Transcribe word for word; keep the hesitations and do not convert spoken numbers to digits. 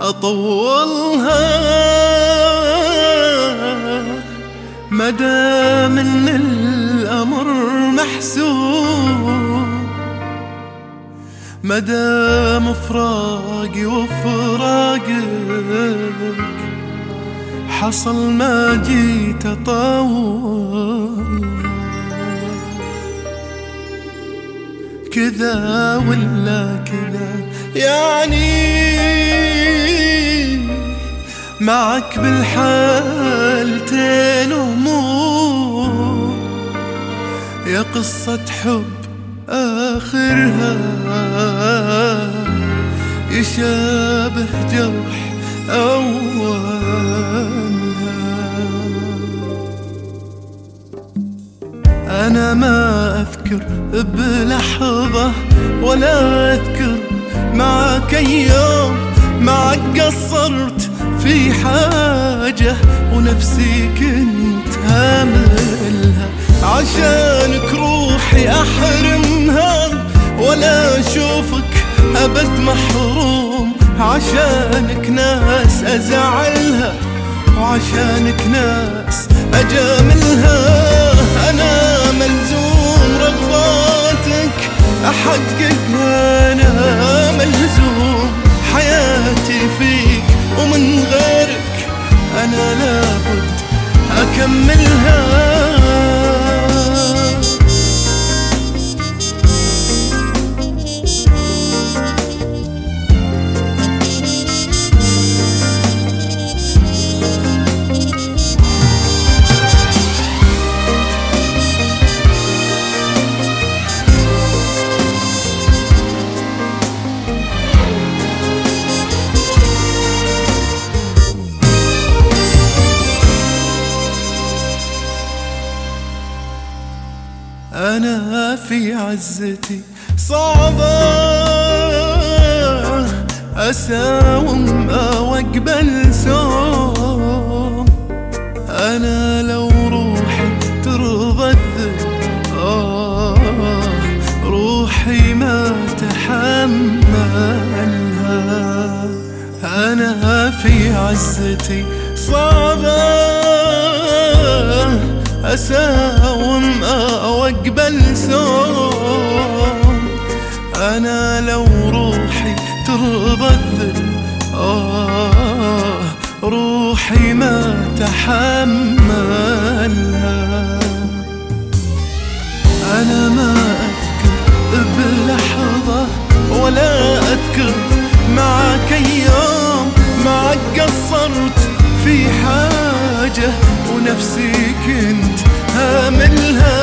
أطولها مدام ان الأمر محسوب، مدام فراقي وفراقك حصل ما جيت أطول. كذا ولا كذا يعني معك بالحالتين هموم، يا قصة حب آخرها يشابه جرح أولها. أنا ما أذكر بلحظة ولا أذكر معك أيام معك قصرت في حاجة ونفسي كنت هاملها، عشانك روحي أحرمها ولا أشوفك أبد محروم، عشانك ناس أزعلها وعشانك ناس أجاملها. أنا ملزوم رغباتك أحققها، أنا ملزوم حياتي فيك ومن غيرك أنا لابد أكملها. أنا في عزتي صعبة أساوم أو أقبل سوم، أنا لو روحي ترضى الذل آه روحي ما تحملها. أنا في عزتي صعبة أساوم أو أقبل سوم، أنا لو روحي ترضى الذل آه روحي ما تحملها. أنا ما أذكر بلحظة ولا أذكر معك أيام معك قصرت في حاجة ونفسي كنت هاملها.